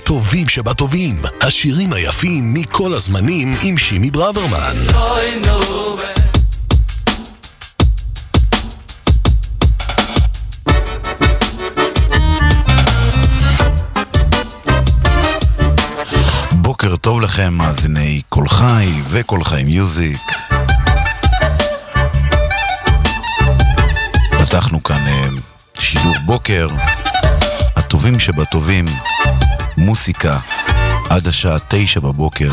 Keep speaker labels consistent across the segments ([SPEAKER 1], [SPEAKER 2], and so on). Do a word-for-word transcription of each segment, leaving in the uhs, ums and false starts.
[SPEAKER 1] הטובים שבטובים, השירים היפים מכל הזמנים עם שימי ברוורמן.
[SPEAKER 2] בוקר טוב לכם, מאזיני כל חי וכל חי מיוזיק. פתחנו כאן שידור בוקר, הטובים שבטובים, מוסיקה עד השעה תשע בבוקר.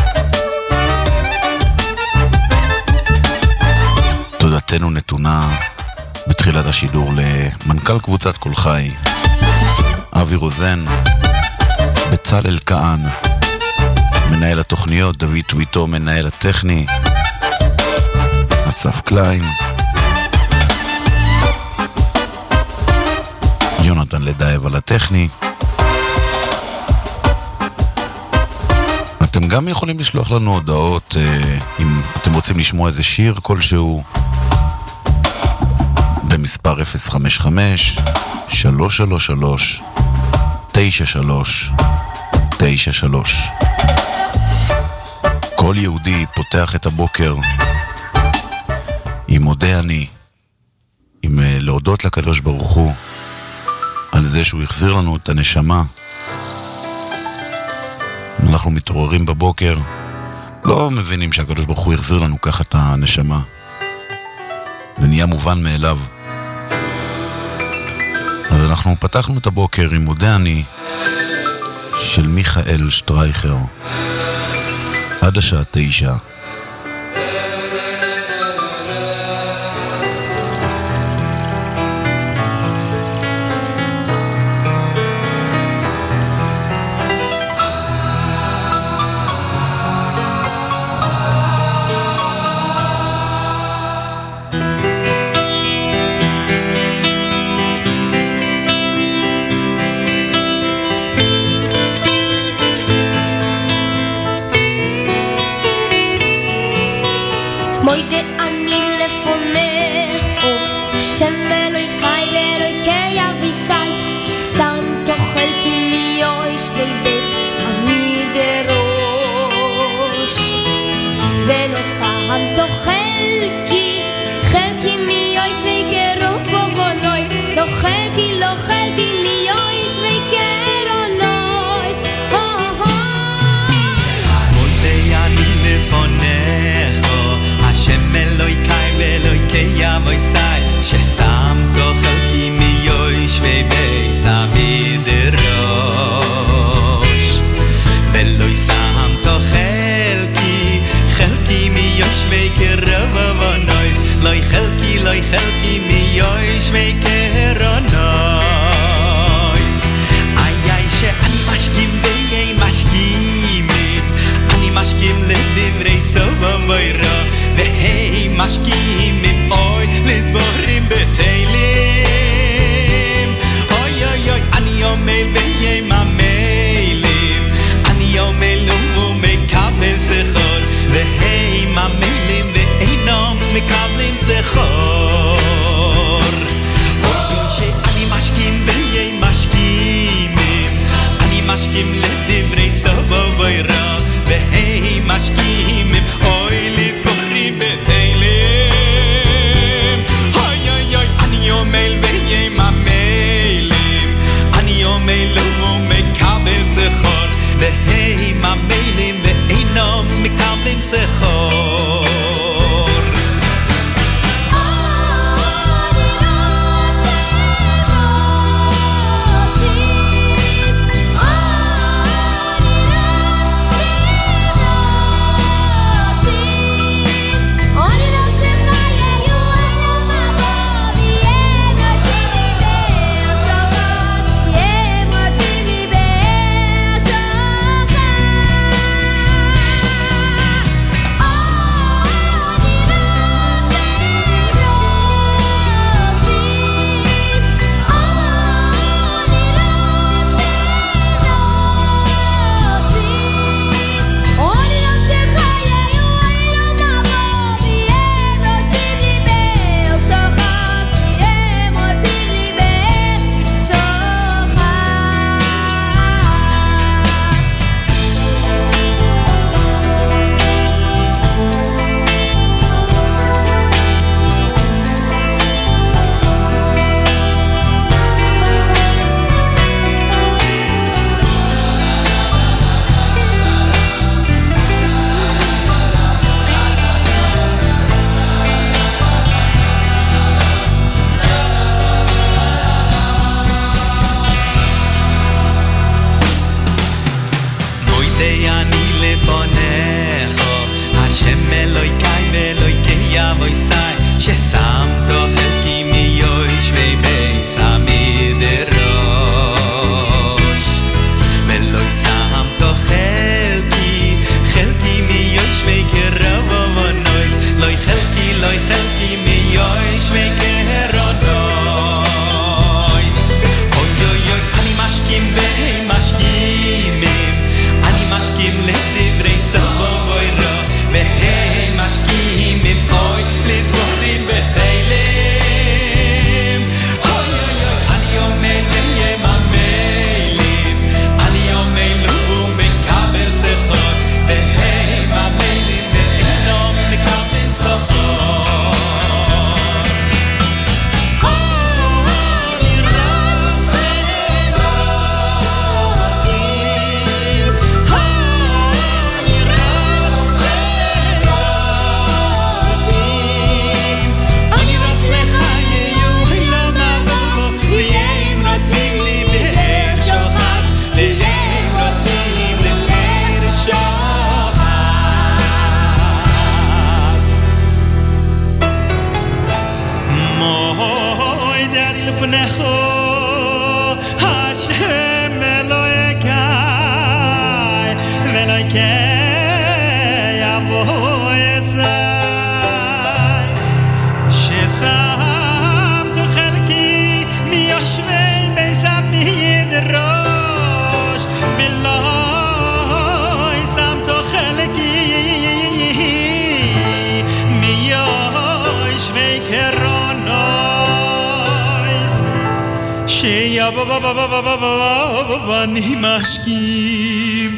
[SPEAKER 2] תודתנו נתונה בתחילת השידור למנכ"ל קבוצת כל חי, אבי רוזן, בצלאל כהן מנהל התוכניות, דוד טוויטו מנהל הטכני, אסף קליין, יונתן לדייב על הטכני. אתם גם יכולים לשלוח לנו הודעות אם אתם רוצים לשמוע איזה שיר כלשהו במספר אפס חמש חמש שלוש שלוש שלוש תשע שלוש תשע שלוש. כל יהודי פותח את הבוקר עם מודה אני, עם להודות לקדוש ברוך הוא על זה שהוא יחזיר לנו את הנשמה. אנחנו מתעוררים בבוקר, לא מבינים שהקדוש ברוך הוא יחזיר לנו ככה את הנשמה. זה נהיה מובן מאליו. אז אנחנו פתחנו את הבוקר עם מודה אני של מיכאל שטרייכר עד השעה תשע.
[SPEAKER 3] ששם לפניכו השם אלוהיכי ואלוהיכי יבוא יסי ששמת חלקי מיושבי בית המדרש ולא שמת חלקי מיושבי קרונוס שיבוא בבא בבא בבא בבא ואני משכים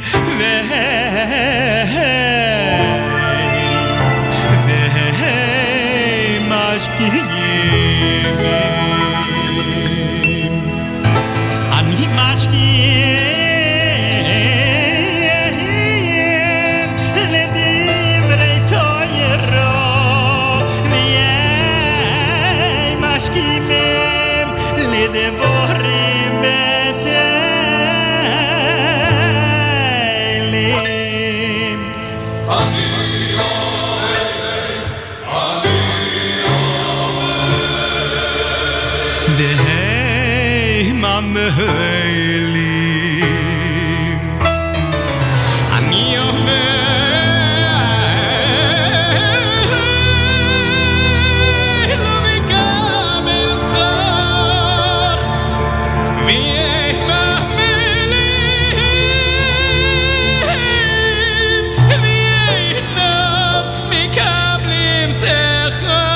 [SPEAKER 3] והם משכים אני משכים לדברי תוירו והם משכים לדבורים בטלים
[SPEAKER 4] אני
[SPEAKER 3] והם המהלים אני אומר לא מקבל שכר והם המהלים ואינם מקבלים שכר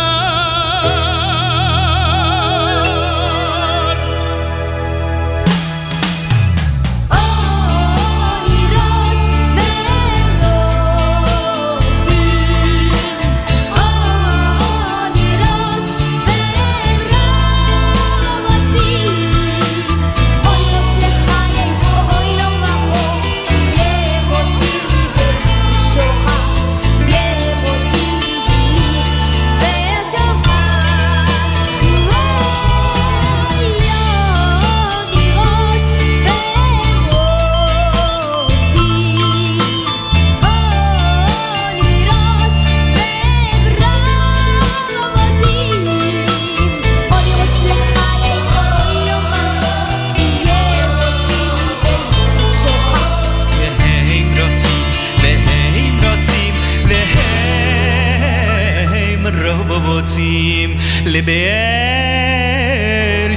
[SPEAKER 3] לבאר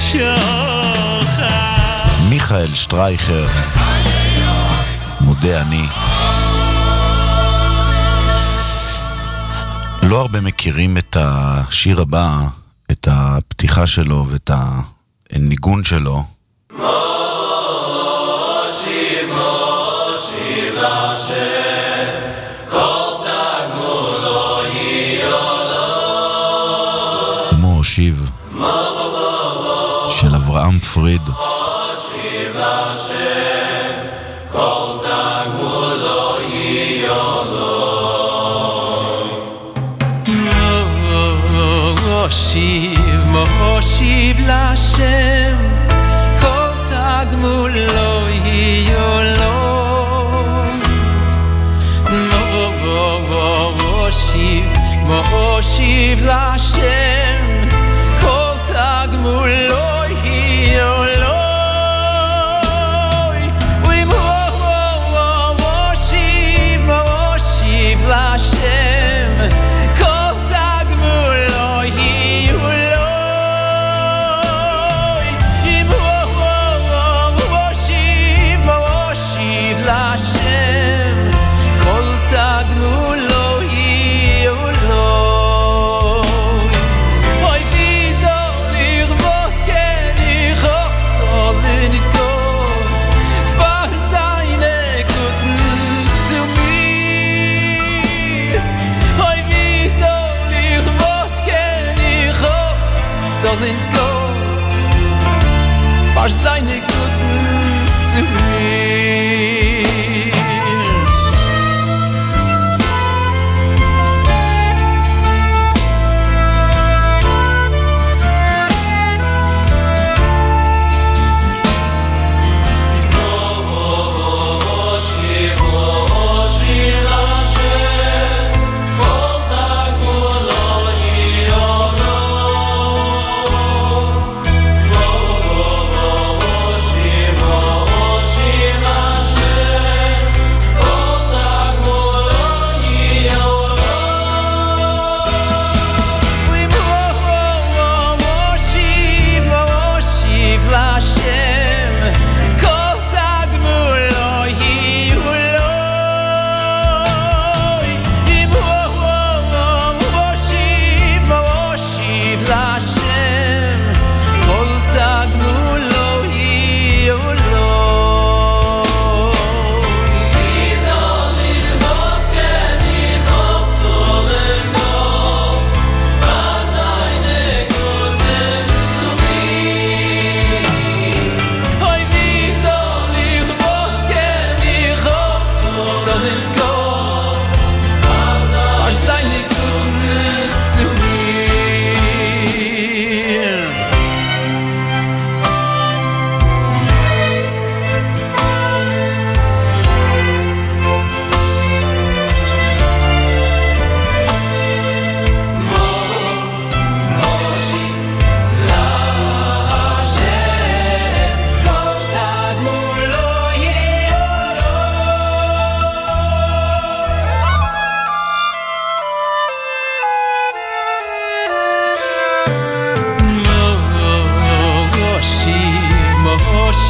[SPEAKER 3] שוחד
[SPEAKER 2] מיכאל שטרייכר, מודה אני. לא הרבה מכירים את השיר הבא, את הפתיחה שלו ואת הניגון שלו.
[SPEAKER 4] מושיב מושיב לשם כל תגמולו יהיה
[SPEAKER 2] מושיב של אברהם פריד.
[SPEAKER 4] מושיב לשם כל תגמולו יהיה
[SPEAKER 3] מושיב מושיב לשם כל תגמולו יהיה מושיב מושיב לשם כל תגמולו יהיה מושיב מושיב לשם כל תגמולו יהיה מושיב מושיב לשם כל תגמולו sollen go for seine Gutes zu mir
[SPEAKER 4] Oh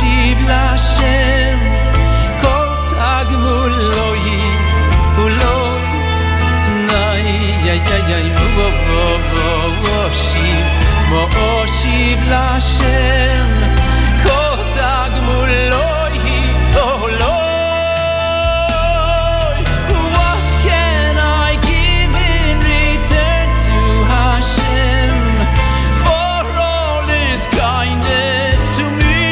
[SPEAKER 3] אשיב להשם כל תגמולוי ולוי נאי יא יא יא וו וו וו אשיב אשיב להשם כל תגמולוי ולוי. What can I give in return to Hashem for all His kindness to me?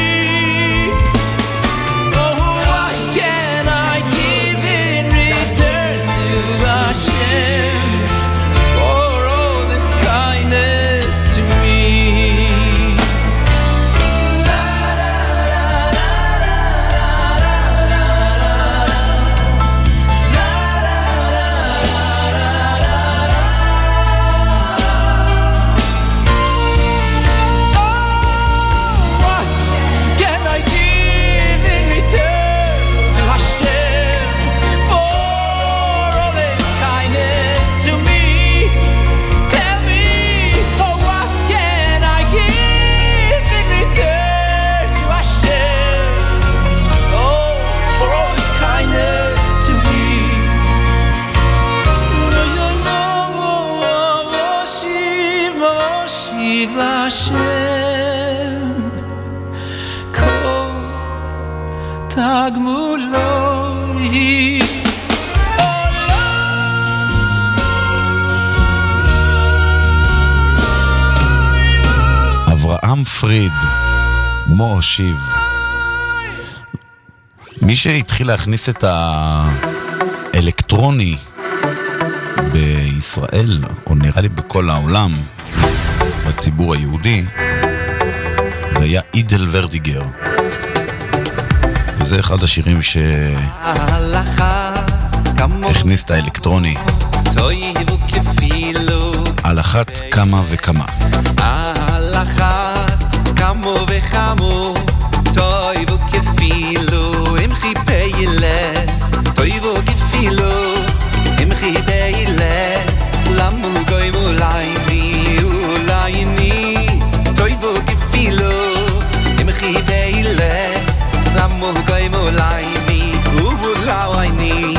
[SPEAKER 3] Oh, what can I give in return to Hashem for all His kindness to me? תגמולוי
[SPEAKER 2] אברהם פריד, מו אשיב. מי שהתחיל להכניס את האלקטרוני בישראל, או נראה לי בכל העולם, בציבור היהודי, זה היה אידל ורדיגר. וזה אחד השירים שהכניס את האלקטרוני על אחת כמה וכמה.
[SPEAKER 5] על אחת כמה וכמה טויבו כפילו אם חיפי ילס טויבו כפילו אם חיפי ילס למול גוי מולי מי אולי ני טויבו כפילו אם חיפי ילס למול גוי מולי מי אולי ני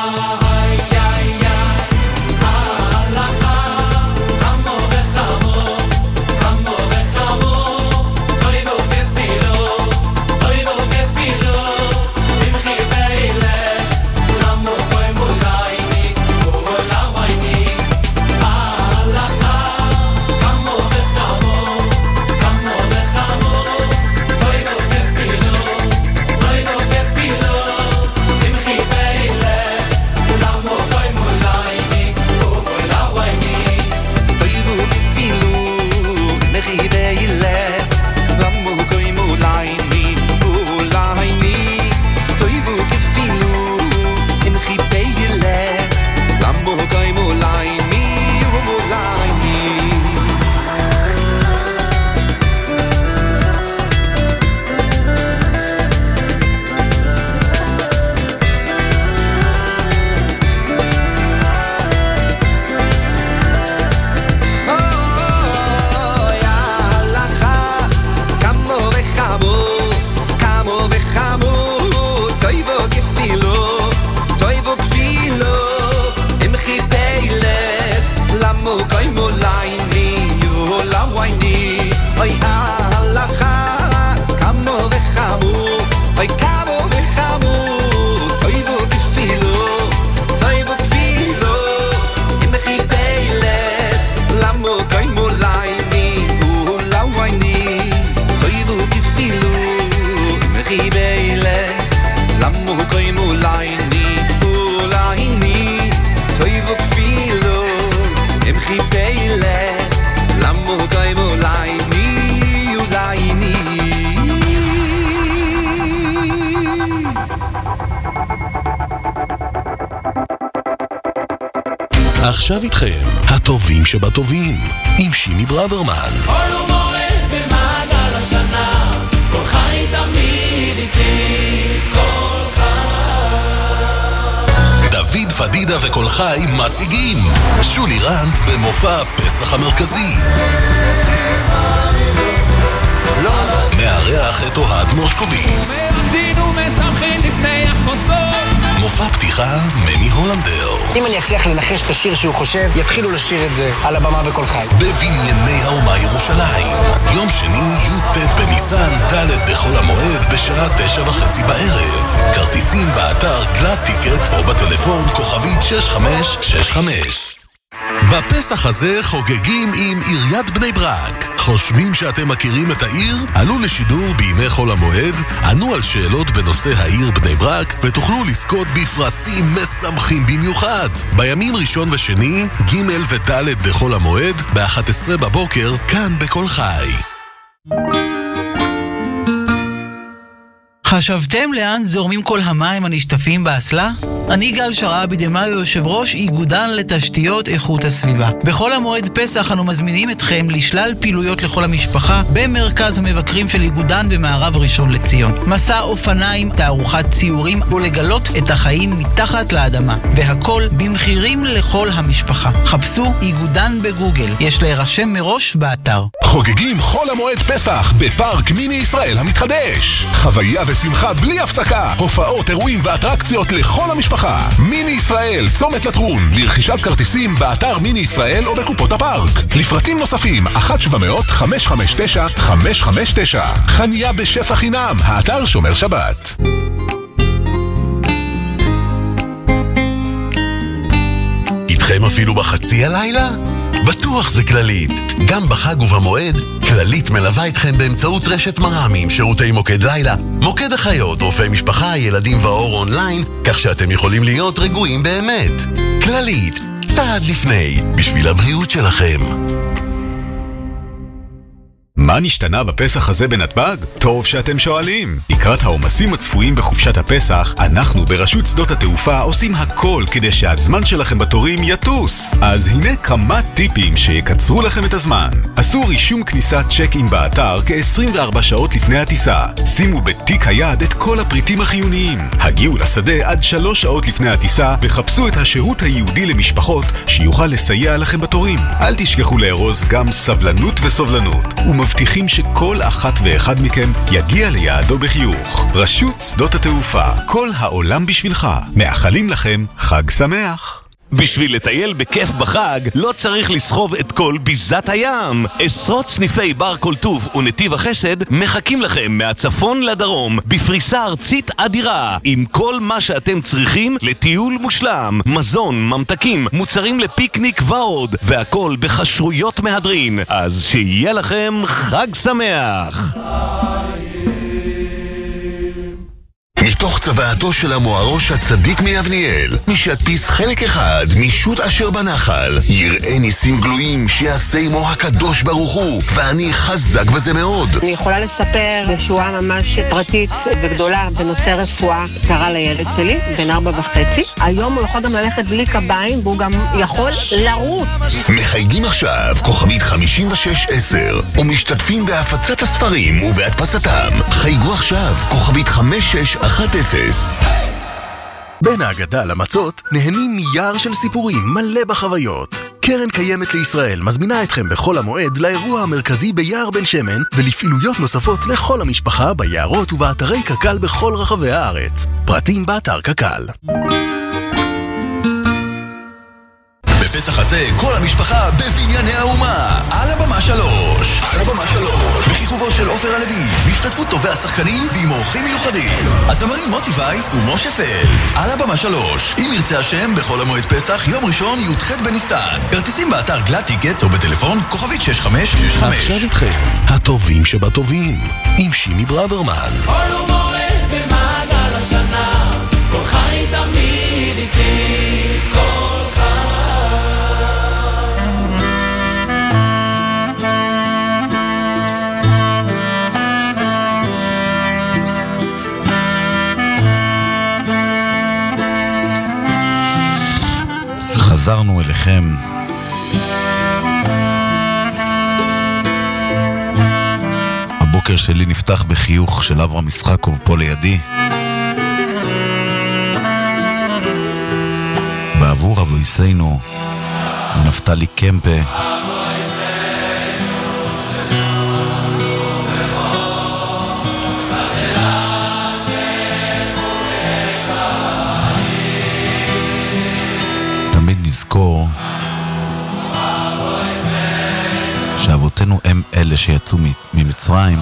[SPEAKER 4] Amor, amor.
[SPEAKER 1] עכשיו איתכם, הטובים שבטובים, עם שימי ברוורמן.
[SPEAKER 3] כל ומועד במעגל השנה, כל חי תמיד איתי, כל חי.
[SPEAKER 1] דוד פדידה וכל חי מציגים שולי רנט במופע פסח המרכזי. מארח את אוהד מושקוביץ.
[SPEAKER 3] ומעמדים ומשמחים לפני החוסות.
[SPEAKER 1] מופע פתיחה מני הולנדר.
[SPEAKER 6] אם אני אצליח לנחש את השיר שהוא חושב, יתחילו לשיר את זה על הבמה בכל חי.
[SPEAKER 1] בבנייני האומה ירושלים. יום שני, י"ט בניסן, ד' בחול המועד, בשעה תשע וחצי בערב. כרטיסים באתר גלאט טיקט או בטלפון כוכבית שש חמש שש חמש. בפסח הזה חוגגים עם עיריית בני ברק. חושבים שאתם מכירים את העיר? עלו לשידור בימי חול המועד, ענו על שאלות בנושא העיר בני ברק, ותוכלו לזכות בפרסים משמחים במיוחד. בימים ראשון ושני, ג' וד' בחול המועד, ב-אחת עשרה בבוקר, כאן בכל חי.
[SPEAKER 7] חשבתם לאן זורמים כל המים הנשטפים באסלה? אני גל שרעבי דמאיו, יושב ראש איגודן לתשתיות איכות הסביבה. בכל המועד פסח אנו מזמינים אתכם לשלל פעילויות לכל המשפחה במרכז המבקרים של איגודן במערב ראשון לציון. מסע אופניים, תערוכת ציורים ולגלות את החיים מתחת לאדמה. והכל במחירים לכל המשפחה. חפשו איגודן בגוגל. יש להירשם מראש באתר.
[SPEAKER 1] חוגגים חול המועד פסח בפארק מיני ישראל המתחדש. חוויה ושמחה בלי הפסקה. הופעות, אירועים ואטרקציות לכל המשפחה. מיני ישראל, צומת לטרון, לרכישת כרטיסים באתר מיני ישראל או בקופות הפארק. לפרטים נוספים, אחת שבע מאות חמש חמש תשע חמש חמש תשע. חניה בשפע חינם, האתר שומר שבת. איתכם אפילו בחצי הלילה? בטוח זה כללית. גם בחג ובמועד, כללית מלווה אתכם באמצעות רשת מרמים, שירותי מוקד לילה, מוקד החיות, רופאי משפחה, ילדים ואור אונליין, כך שאתם יכולים להיות רגועים באמת. כללית, צעד לפני, בשביל הבריאות שלכם.
[SPEAKER 8] מה נשתנה בפסח הזה בנתב"ג? טוב שאתם שואלים. לקראת העומסים הצפויים בחופשת הפסח, אנחנו ברשות שדות התעופה עושים הכל כדי שהזמן שלכם בתורים יטוס. אז הנה כמה טיפים שיקצרו לכם את הזמן. עשו רישום כניסת צ'ק-אין באתר כ-עשרים וארבע שעות לפני הטיסה. שימו בתיק היד את כל הפריטים החיוניים. הגיעו לשדה עד שלוש שעות לפני הטיסה וחפשו את השירות הייעודי למשפחות שיוכל לסייע לכם בתורים. אל תשכחו לארוז גם סבלנות וסובלנות. מבטיחים שכל אחת ואחד מכם יגיע ליעדו בחיוך. רשות שדות התעופה, כל העולם בשבילך. מאחלים לכם חג שמח.
[SPEAKER 9] בשביל לטייל בכיף בחג, לא צריך לסחוב את כל ביזת הים. עשרות סניפי בר כל טוב ונתיב החסד מחכים לכם מהצפון לדרום, בפריסה ארצית אדירה, עם כל מה שאתם צריכים לטיול מושלם. מזון, ממתקים, מוצרים לפיקניק ועוד, והכל בחשויות מהדרין. אז שיהיה לכם חג שמח.
[SPEAKER 1] מתוך צוואתו של המוארוש הצדיק מיבניאל, מי שידפיס חלק אחד משוט אשר בנחל, יראה ניסים גלויים שיעשה עמו הקדוש ברוך הוא, ואני חזק בזה מאוד.
[SPEAKER 10] אני יכולה לספר ישועה ממש פרטית וגדולה בנושא רפואה קרה לילד שלי, בן ארבע וחצי. היום הוא יכול גם ללכת בלי קביים, והוא גם יכול לרוץ.
[SPEAKER 1] מחייגים עכשיו כוכבית חמישים ושש עשר, ומשתתפים בהפצת הספרים ובהדפסתם. חייגו עכשיו כוכבית חמש שש אחת אפס. בין ההגדה למצות נהנים מיער של סיפורים מלא בחוויות. קרן קיימת לישראל מזמינה אתכם בכל המועד לאירוע המרכזי ביער בן שמן ולפעילויות נוספות לכל המשפחה ביערות ובאתרי קק"ל בכל רחבי הארץ. פרטים באתר קק"ל. בפסח הזה כל המשפחה בבנייני האומה על הבמה שלוש. על הבמה שלוש בכיכובו של עופר הלוי, בהשתתפות טובי השחקנים ועם אורחים מיוחדים הזמרים מוטי וייס ומשה פלד. על הבמה שלוש, אם ירצה השם, בכל המועד פסח יום ראשון י"ח בניסן. כרטיסים באתר גלאט טיקט או בטלפון כוכבית שש חמש שש חמש. עכשיו איתכם הטובים שבטובים עם שימי ברוורמן.
[SPEAKER 3] כל ומועד במעגל השנה, כל חי תמיד איתי, כל
[SPEAKER 2] חזרנו אליכם לכם. הבוקר שלי נפתח בחיוך של אברהם יצחקוב פה לידי. בעבור אבויסנו נפתלי קמפה. תמיד נזכור שאבותינו הם אלה שיצאו ממצרים,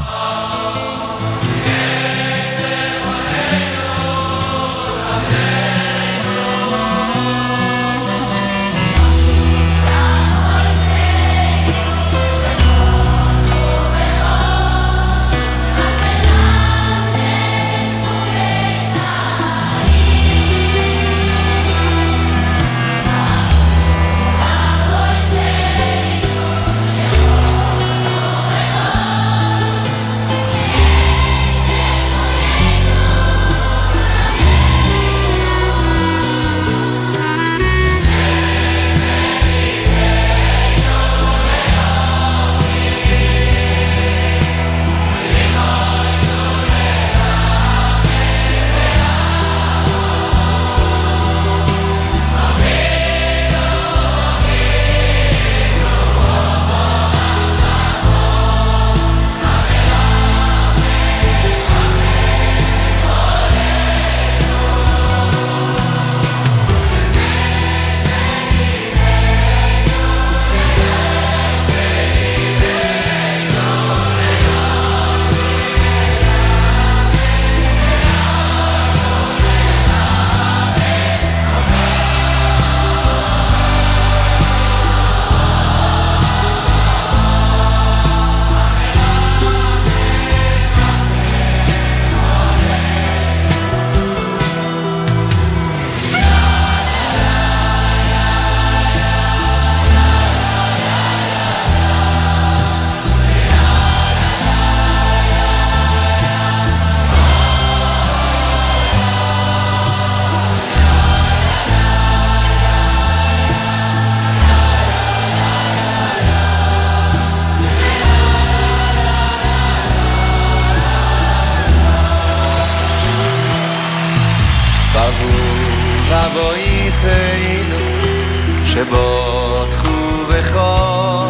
[SPEAKER 4] שבוטחו בכל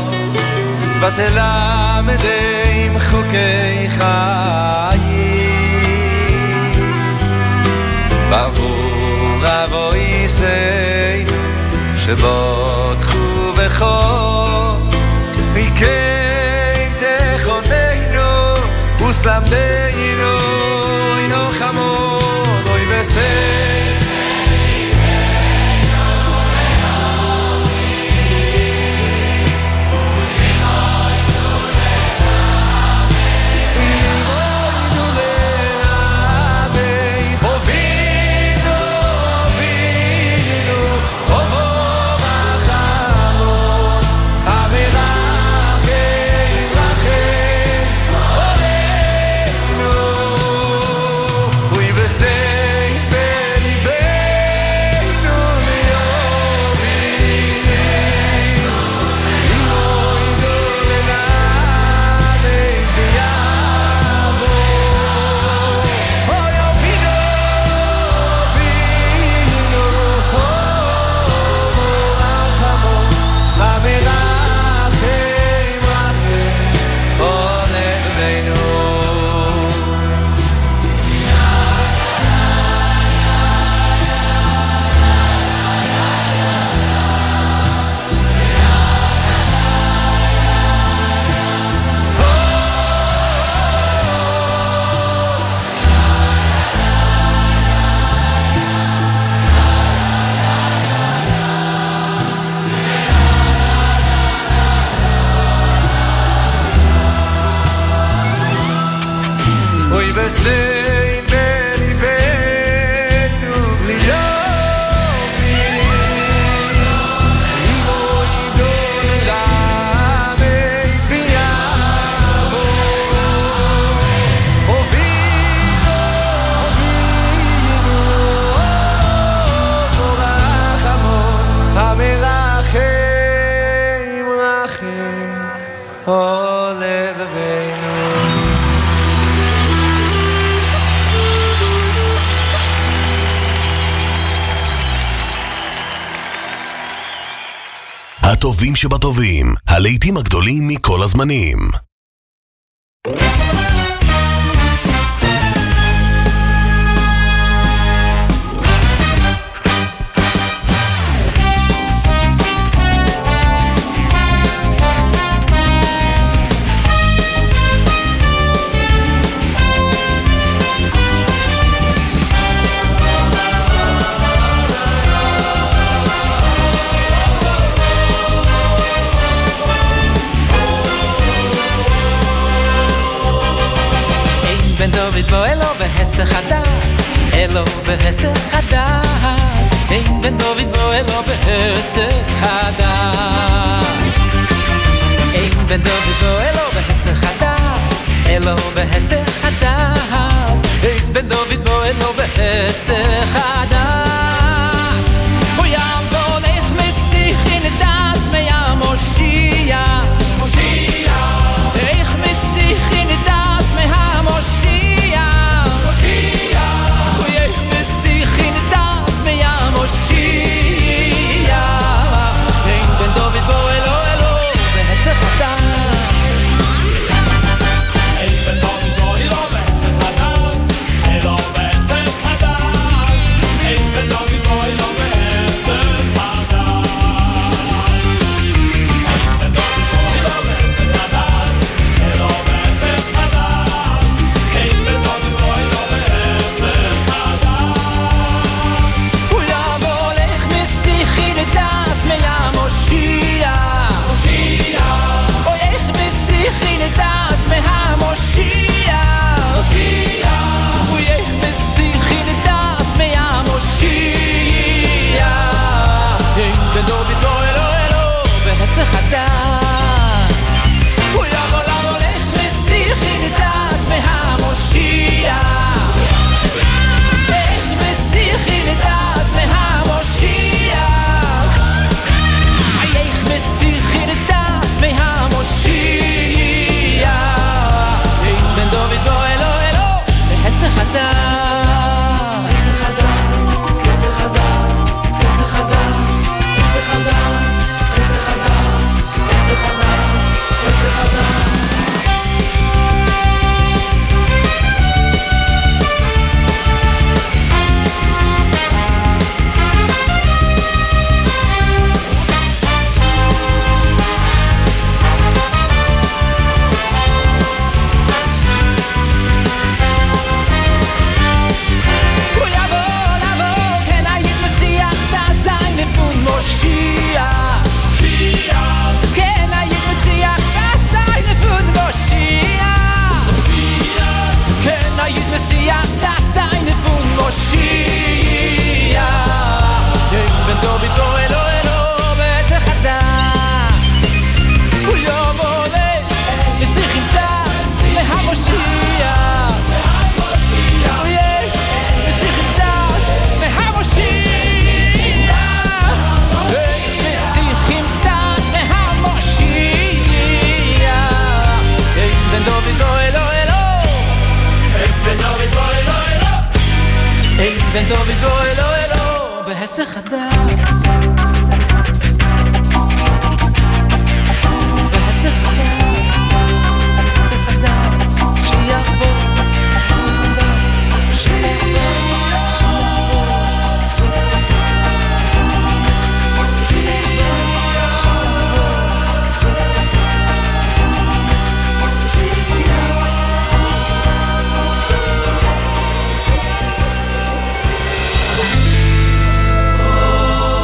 [SPEAKER 4] ותלמדים חוקי חיים בעבור אבויסנו שבוטחו בכל מכן תכוננו וסלמנו אינו חמוד אוי וסי Say, baby עולה בבינו.
[SPEAKER 1] הטובים שבטובים, הלהיטים הגדולים מכל הזמנים.
[SPEAKER 3] בן דוד בו אלו בהסך הדס, אלו בהסך הדס, אין בן דוד בו אלו בהסך הדס, אין בן דוד בו אלו בהסך הדס, אלו בהסך הדס, אין בן דוד בו אלו בהסך הדס, הוא ים והולך מסיך נדס מים מושיע, מושיע, איך מסיך נדס מים מושיע, מושיע, הוא איך מסיך נדס מים מושיע, אין בן דוד בו אלו אלו בהסך הדס, אין בן דוד בו אלו בהסך הדס, אלו בהסך הדס, אין בן דוד בו אלו בהסך הדס, אין בן דוד בו אלו בהסך הדס, אלו בהסך הדס, אין בן דוד בו אלו בהסך הדס, הוא יבוא הולך מסיך נדס מים מושיע, מושיע, אוי איך מסיך נדס מים מושיע, מושיע, אוי איך מסיך נדס מים מושיע, אין בן דוד בו אלו אלו בהסך הדס, הוא יבוא הולך מסיך נדס מים מושיע, איך מסיך נדס מים מושיע, איך מסיך נדס מים מושיע, אין בן דוד בו אלו אלו בהסך הדס, בהסך הדס, בהסך הדס, בהסך הדס, בהסך הדס, בהסך הדס, בהסך הדס, בהסך הדס. הוא יבוא לבוא כן היית מסיח תזיין נפון מושיע, מושיע, כן היית מסיח תזיין נפון מושיע, מושיע, כן היית מסיח תזיין נפון מושיע, אין בן דוד בו אלו אלו בהסך הדס, הוא יבוא הולך מסיח תז מהמושיע, מסיח תז מהמושיע, מסיח תז מהמושיע, אין בן דוד בו אלו אלו, אין בן דוד בו אלו אלו, אין בן דוד בו אלו אלו בהסך הדס, בהסך הדס, בהסך הדס, שיעבור, בהסך הדס, שיעבור, שיעבור,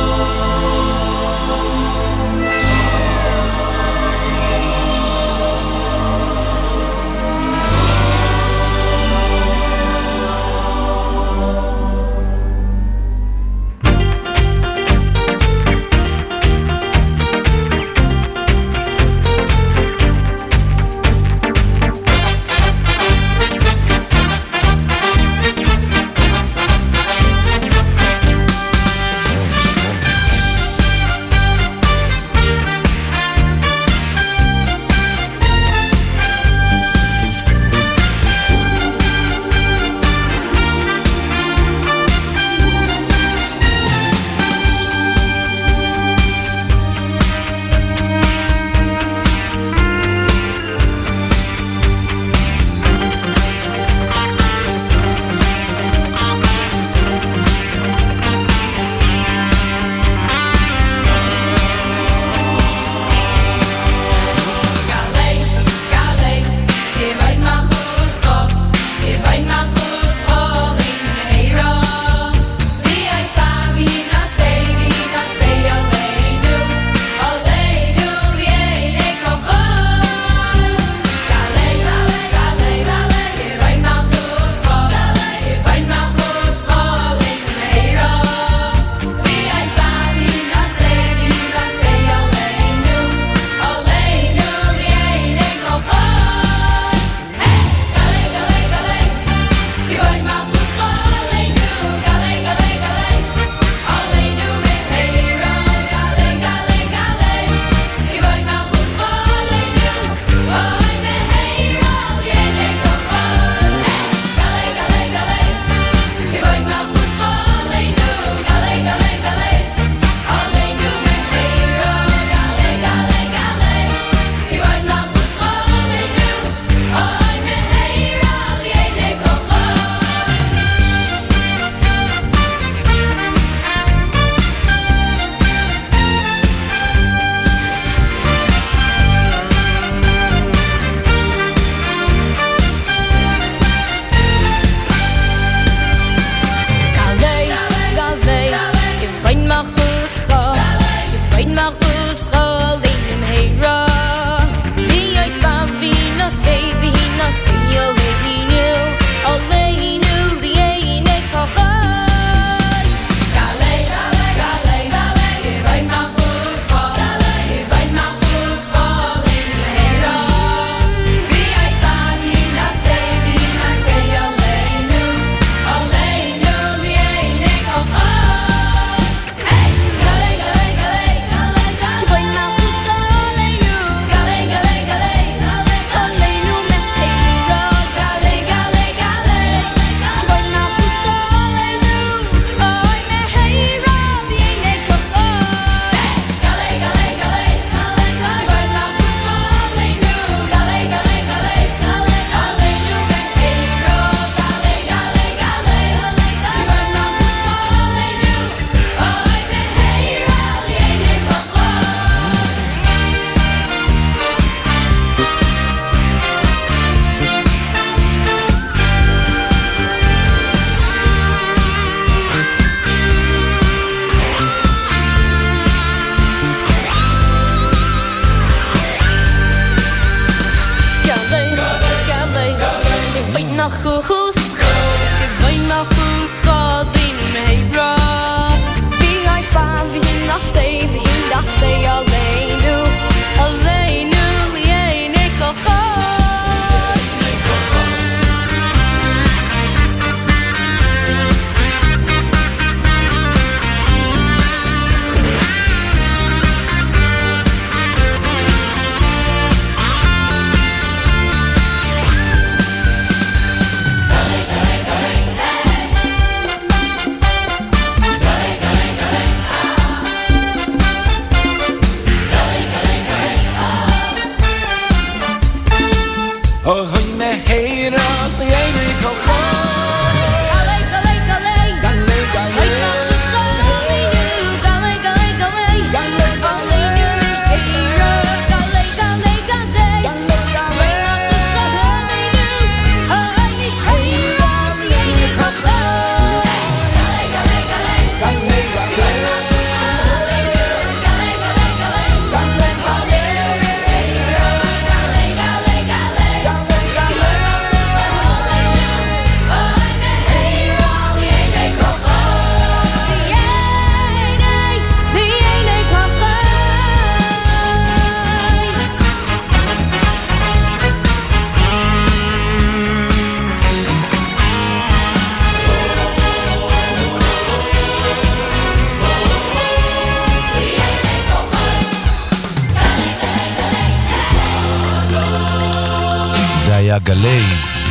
[SPEAKER 2] היה גלי.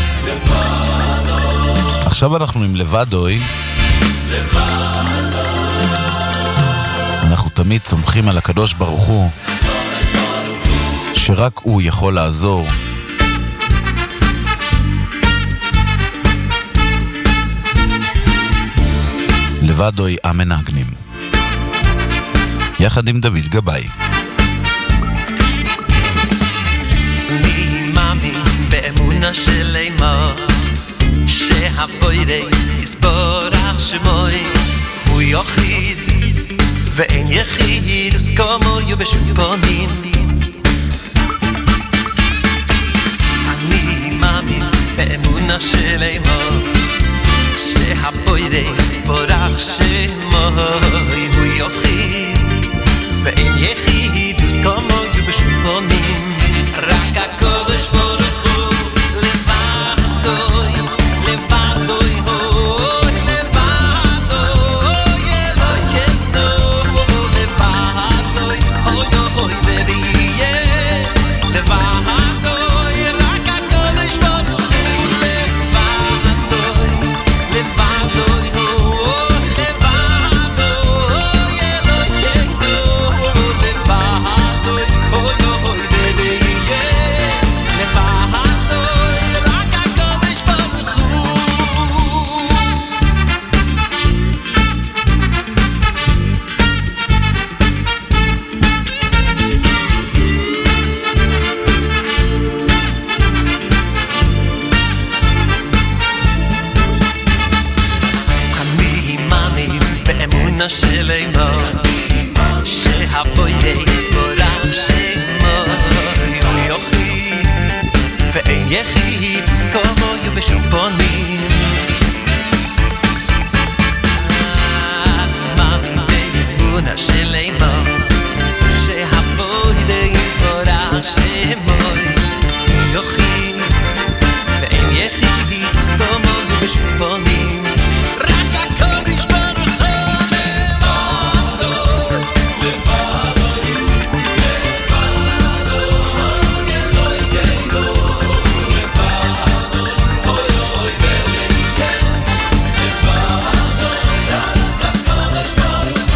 [SPEAKER 2] עכשיו אנחנו עם לבדוי. אנחנו תמיד סומכים על הקדוש ברוך הוא שרק הוא יכול לעזור. לבדוי המנגנים יחד עם דוד גבאי.
[SPEAKER 11] אני מאמין באמונה של אימה שהבוירי יסבורך שמוי הוא יחיד ואין יחיד אז כמו יהיו בשום פונים. אני מאמין באמונה של אימה שהבוירי יסבורך שמוי הוא יחיד ואין יחיד אז כמו יהיו בשום פונים. רק הקודש ברוך הוא לבדוי, לבדוי הוא, לבדוי אלוהינו, לבדוי אוי אוי וביה, לבדוי רק הקודש ברוך הוא לבדוי, לבדוי הוא, לבדוי אלוהינו, לבדוי אוי אוי וביה יחידוס כמו יהיו בשום פונים אמונה של אימו שהבוידה יזמורה שמוי יוכי ואין יחידוס כמו יהיו בשום פונים רק הקודש ברוך לבדו לבדו לבדו אלוהי גאילו לבדו אוי אוי ואלוהי לבדו רק הקודש ברוך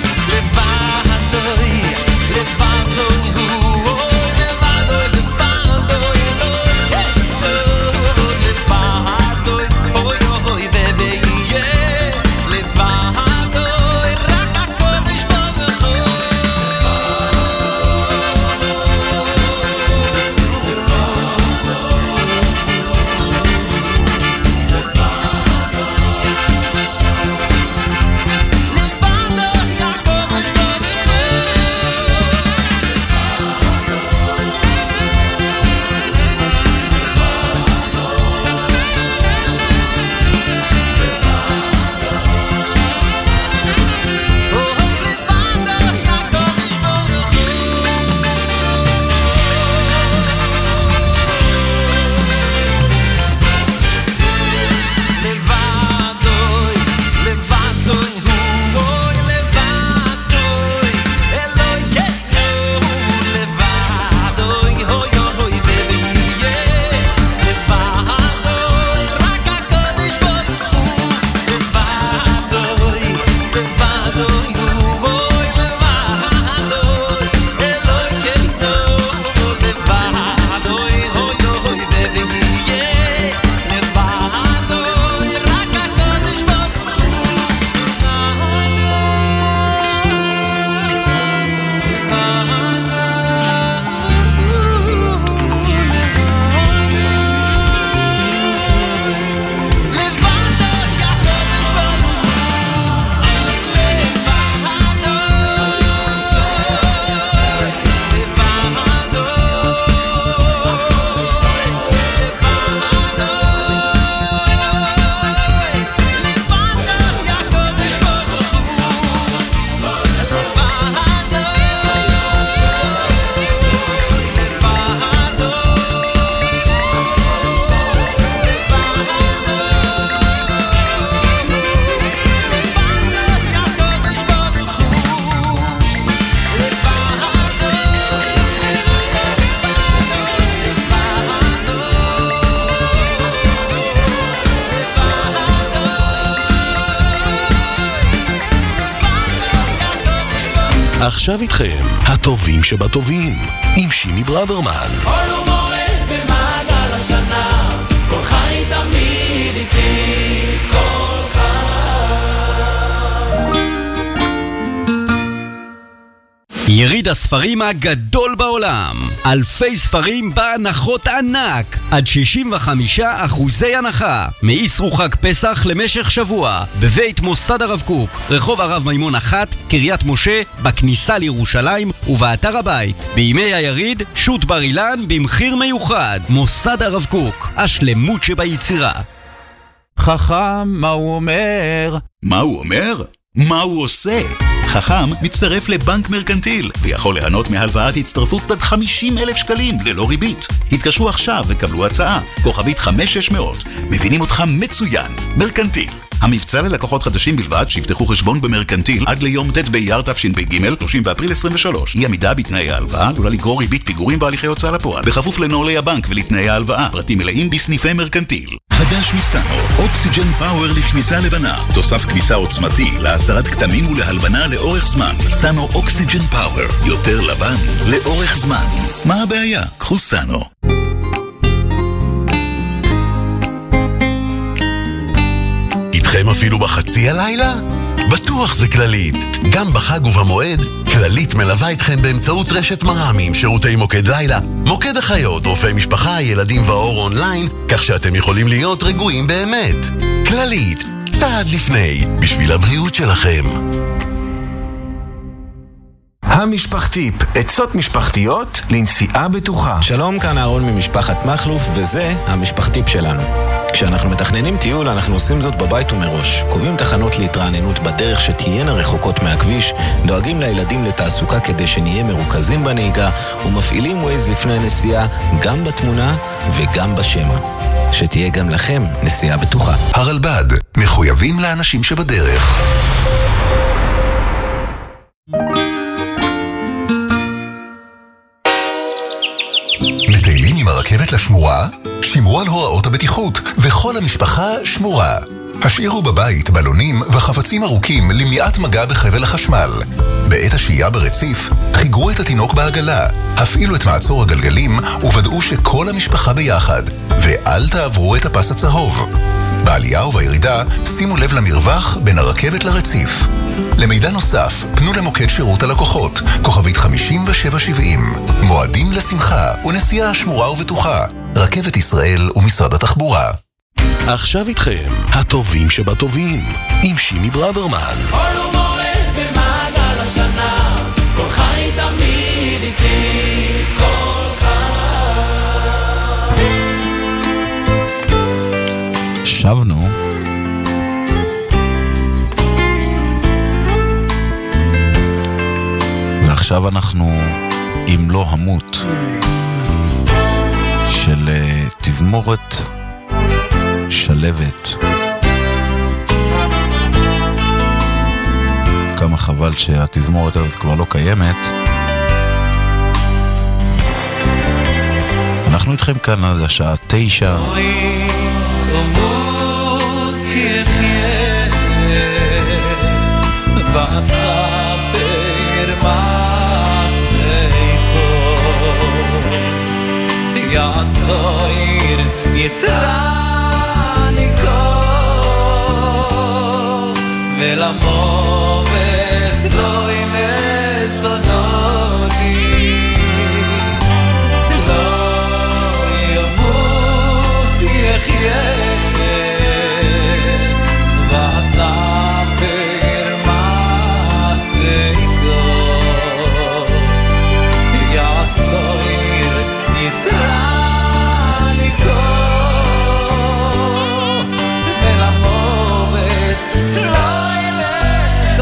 [SPEAKER 1] עכשיו איתכם, הטובים שבטובים, עם שימי ברוורמן.
[SPEAKER 3] כל ומורד במעגל השנה, כל חי תמיד איתי, כל
[SPEAKER 12] יריד הספרים הגדול בעולם. אלפי ספרים בהנחות ענק. עד שישים וחמישה אחוזי הנחה. מאיסרו חג פסח למשך שבוע. בבית מוסד הרב קוק. רחוב הרב מימון אחת, קריית משה, בכניסה לירושלים ובאתר הבית. בימי היריד, שוט בר אילן במחיר מיוחד. מוסד הרב קוק. השלמות שביצירה.
[SPEAKER 13] חכם, מה הוא אומר?
[SPEAKER 14] מה הוא אומר? מה הוא עושה? חכם מצטרף לבנק מרקנטיל ויכול ליהנות מהלוואת הצטרפות עד חמישים אלף שקלים ללא ריבית. התקשרו עכשיו וקבלו הצעה. כוכבית חמש שש מאות. מבינים אותך מצוין. מרקנטיל. המבצע ללקוחות חדשים בלבד שיפתחו חשבון במרקנטיל עד ליום ט' באייר תשפ"ג, שלושים באפריל עשרים ושלוש. אי עמידה בתנאי ההלוואה עלולה לגרור ריבית פיגורים והליכי הוצאה לפועל, בכפוף לנוהלי הבנק ולתנאי ההלוואה. פרטים מלאים בסניפי מרקנטיל.
[SPEAKER 1] חדש מסאנו, אוקסיג'ן פאוור לכביסה לבנה. תוסף כביסה עוצמתי להסרת כתמים ולהלבנה לאורך זמן. סאנו אוקסיג'ן פאוור, יותר לבן לאורך זמן. מה הבעיה? קחו סאנו. איתכם אפילו בחצי הלילה? בטוח זה כללית. גם בחג ובמועד, כללית מלווה איתכם באמצעות רשת מר"מים, שירותי מוקד לילה, מוקד החיות, רופאי משפחה, ילדים ואור אונליין, כך שאתם יכולים להיות רגועים באמת. כללית, צעד לפני, בשביל הבריאות שלכם.
[SPEAKER 15] המשפחתיפ, עצות משפחתיות לנסיעה בטוחה.
[SPEAKER 16] שלום, כאן אהרון ממשפחת מחלוף, וזה המשפחתיפ שלנו. כשאנחנו מתכננים טיול, אנחנו עושים זאת בבית ומראש. קובעים תחנות להתרעננות בדרך שתהיינה רחוקות מהכביש, דואגים לילדים לתעסוקה כדי שנהיה מרוכזים בנהיגה, ומפעילים ווייז לפני הנסיעה גם בתמונה וגם בשמה. שתהיה גם לכם נסיעה בטוחה.
[SPEAKER 1] הרלב"ד, מחויבים לאנשים שבדרך. מטיילים עם הרכבת לשמורה? שמרו על הוראות הבטיחות, וכל המשפחה שמורה. השאירו בבית בלונים וחפצים ארוכים למניעת מגע בחבל החשמל. בעת השהייה ברציף, חיגרו את התינוק בעגלה, הפעילו את מעצור הגלגלים וודאו שכל המשפחה ביחד, ואל תעברו את הפס הצהוב. בעלייה ובירידה, שימו לב למרווח בין הרכבת לרציף. למידע נוסף, פנו למוקד שירות הלקוחות, כוכבית חמישים ושבע שבעים. מועדים לשמחה ונסיעה שמורה ובטוחה. רכבת ישראל ומשרד התחבורה.
[SPEAKER 9] עכשיו איתכם, הטובים שבטובים, עם שימי ברוורמן.
[SPEAKER 3] כל ומועד במעגל השנה, כל חי תמיד איתי, כל חי.
[SPEAKER 2] שבנו ועכשיו אנחנו עם לא המות של uh, תזמורת שלבת. כמה חבל שהתזמורת הזאת כבר לא קיימת. אנחנו איתכם כאן עד השעה תשע.
[SPEAKER 4] יעשיר יצרניקו ולמובס לא ינסונוני לא ימוס יחיה ועספר מעשיקו יעשיר יצרניקו ולמובס לא ילך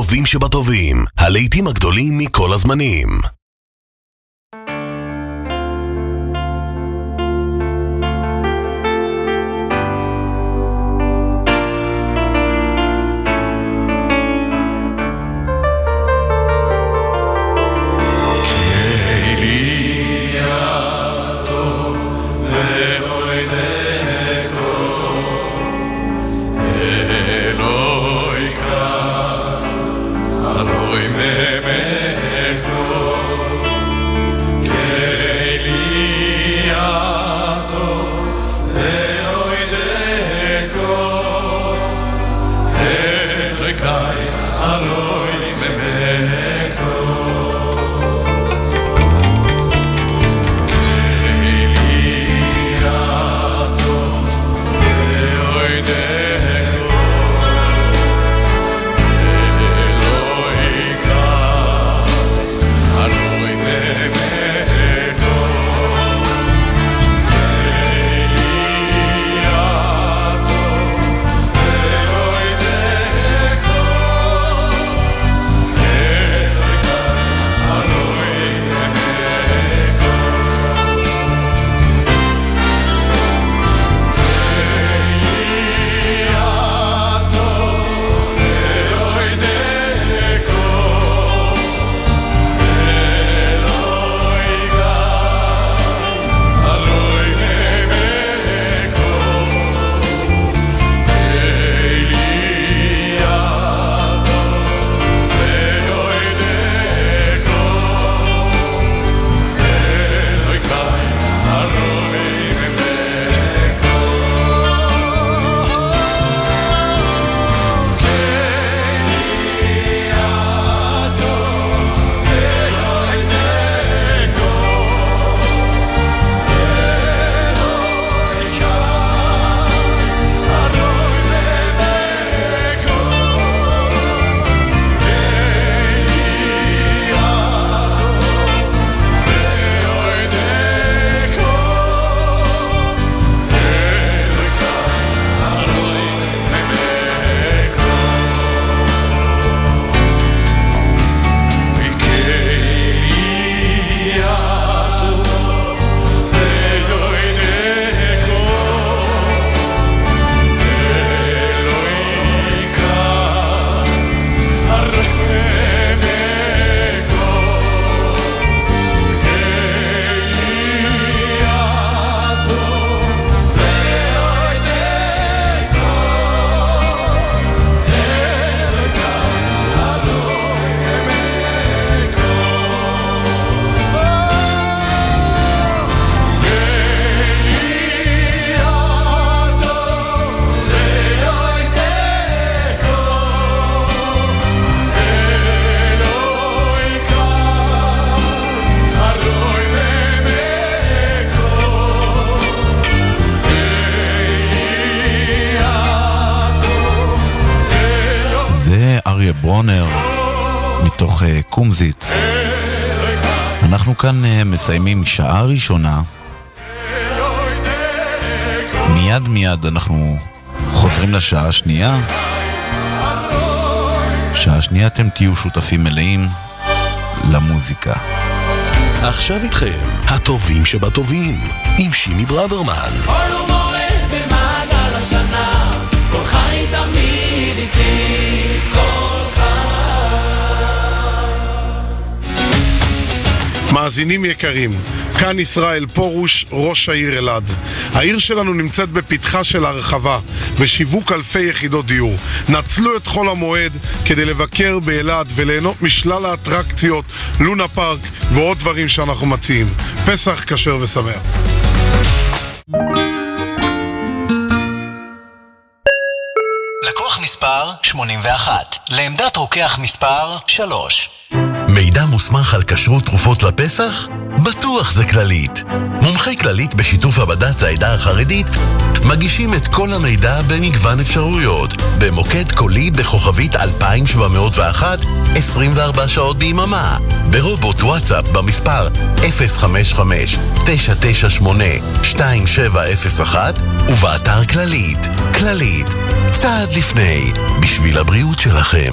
[SPEAKER 1] הטובים שבטובים, הלהיטים הגדולים מכל הזמנים.
[SPEAKER 2] אריה ברונר מתוך קומזיץ. אנחנו כאן מסיימים שעה ראשונה. מיד מיד אנחנו חוזרים לשעה השנייה. שעה שנייה אתם תהיו שותפים מלאים למוזיקה.
[SPEAKER 1] עכשיו איתכם הטובים שבטובים עם שימי ברוורמן.
[SPEAKER 3] כל מועד במעגל השנה, כל חי תמיד איתי, כל חי.
[SPEAKER 17] מאזינים יקרים, כאן ישראל פורוש, ראש העיר אלעד. העיר שלנו נמצאת בפתחה של הרחבה ושיווק אלפי יחידות דיור. נצלו את חול המועד כדי לבקר באלעד וליהנות משלל האטרקציות, לונה פארק ועוד דברים שאנחנו מציעים. פסח כשר ושמח.
[SPEAKER 18] לקוח מספר שמונים ואחת, לעמדת רוקח מספר שלוש.
[SPEAKER 1] מידע מוסמך על כשרות תרופות לפסח? בטוח זה כללית. מומחי כללית בשיתוף הבד"ץ העדה החרדית מגישים את כל המידע במגוון אפשרויות במוקד קולי בכוכבית אלפיים שבע מאות ואחת עשרים וארבע שעות ביממה, ברובוט וואטסאפ במספר אפס חמש חמש תשע תשע שמונה שתיים שבע אפס אחת ובאתר כללית. כללית, צעד לפני בשביל הבריאות שלכם.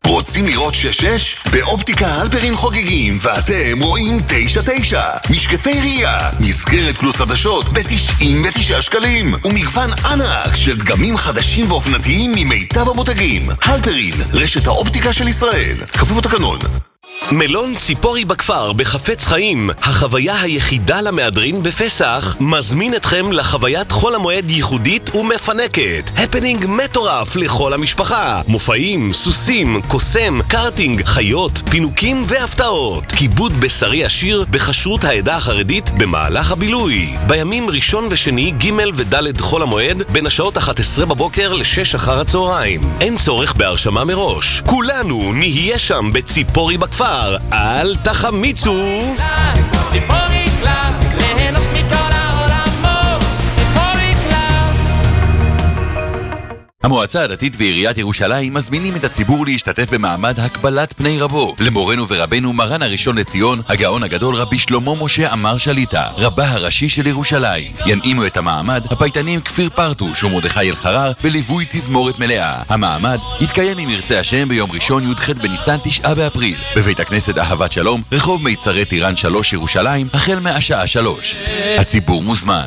[SPEAKER 1] רוצים לראות שש שש? באופטיקה הלפרין חוגגים, ואתם רואים תשע תשע. משקפי ראייה, מסגרת פלוס עדשות ב-תשעים ותשעה שקלים. ומגוון ענק של דגמים חדשים ואופנתיים ממיטב המותגים. הלפרין, רשת האופטיקה של ישראל. כפוף לתקנון.
[SPEAKER 9] מלון ציפורי בכפר בחפץ חיים, החוויה היחידה למהדרין בפסח, מזמין אתכם לחוויית חול המועד ייחודית ומפנקת. הפנינג מטורף לכל המשפחה, מופעים, סוסים, קוסם, קארטינג, חיות, פינוקים והפתעות. כיבוד בשרי עשיר בחשרות העדה החרדית במהלך הבילוי, בימים ראשון ושני ג' וד' חול המועד, בין השעות אחת עשרה בבוקר ל-שש אחר הצהריים. אין צורך בהרשמה מראש, כולנו נהיה שם בציפורי בכפר. אל תחמיצו.
[SPEAKER 3] ציפורי קלאס, ליהנות מכל העולמות. ציפורי קלאס.
[SPEAKER 19] המועצה הדתית ועיריית ירושלים מזמינים את הציבור להשתתף במעמד הקבלת פני רבו למורנו ורבנו מרן הראשון לציון, הגאון הגדול רבי שלמה משה עמר שליטה, רבה הראשי של ירושלים. ינעימו את המעמד הפייטנים כפיר פרטוש ומרדכי אלחרר בליווי תזמורת מלאה. המעמד יתקיים עם ירצה השם ביום ראשון י"ח בניסן תשעה באפריל בבית הכנסת אהבת שלום, רחוב מיצרי טירן שלוש ירושלים, החל מהשעה שלוש. הציבור מוזמן.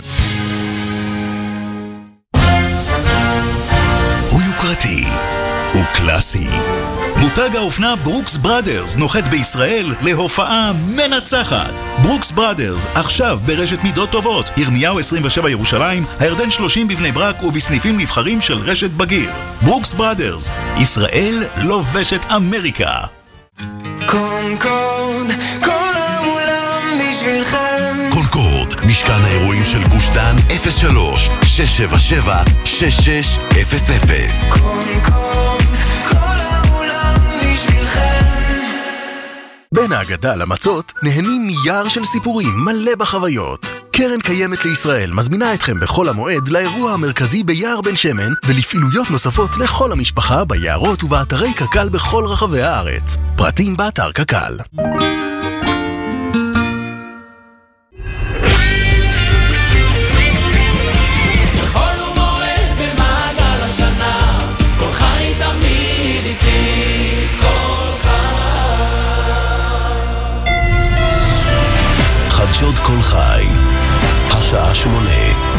[SPEAKER 1] יוקרתי וקלאסי.
[SPEAKER 14] מותג האופנה ברוקס בראדרס נוחת בישראל להופעה מנצחת. ברוקס בראדרס עכשיו ברשת מידות טובות, ירמיהו עשרים ושבע ירושלים, הירדן שלושים בבני ברק ובסניפים נבחרים של רשת בגיר. ברוקס בראדרס, ישראל לובשת אמריקה.
[SPEAKER 3] קונקורד, כל העולם בשבילכם.
[SPEAKER 1] קונקורד, משכן האירועים של גוש דן, אפס שלוש שש שבע שבע שש שש אפס אפס.
[SPEAKER 3] קונקורד, כל העולם בשבילכם.
[SPEAKER 1] בין ההגדה למצות נהנים מיער של סיפורים מלא בחוויות. קרן קיימת לישראל מזמינה אתכם בכל המועד לאירוע המרכזי ביער בן שמן ולפעילויות נוספות לכל המשפחה ביערות ובאתרי קק"ל בכל רחבי הארץ. פרטים באתר קק"ל.